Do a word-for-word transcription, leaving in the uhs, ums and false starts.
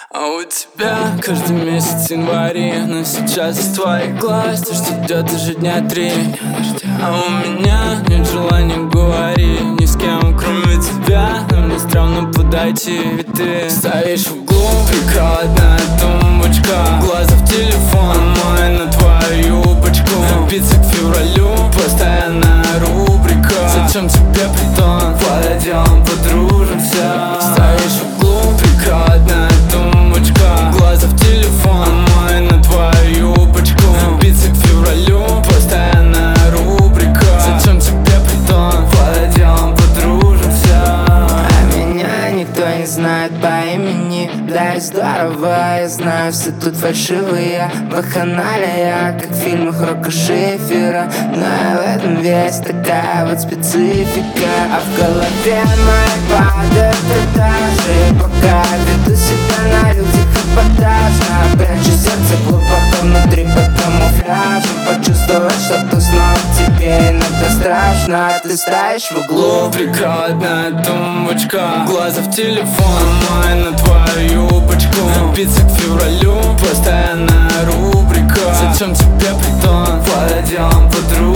А у тебя каждый месяц январи, но сейчас из твоих глаз то, что ждет уже дня три. А у меня нет желания говорить ни с кем, кроме тебя. Но мне странно подойти, ведь ты стоишь в углу, прикроватная тумбочка, глаза в телефон мой на твою юбочку. Влюбиться к февралю, постоянная рубрика. Зачем тебе притон? Подойдем, подружимся. Стоишь в углу, прикроватная тумбочка, глаза в телефон мой на твою юбочку. Влюбиться к февралю, постоянная рубрика. Зачем тебе притон? Подойдем, подружимся. А меня никто не знает по имени. Да и здорово, я знаю, все тут фальшивые баханалия, как в фильмах Рока Шефера. Но и в этом весь такая вот специфика. А в голове моей падают этажи, пока веду себя на людях эпатажно. Прячу сердце глубоко внутри под камуфляжем. Почувствовать, что тут снова тебе иногда страшно. А ты стоишь в углу, прикроватная тумбочка, глаза в телефон мой на твою юбочку. Влюбиться к февралю, постоянная рубрика. Зачем тебе притон? Подойдем, подружимся.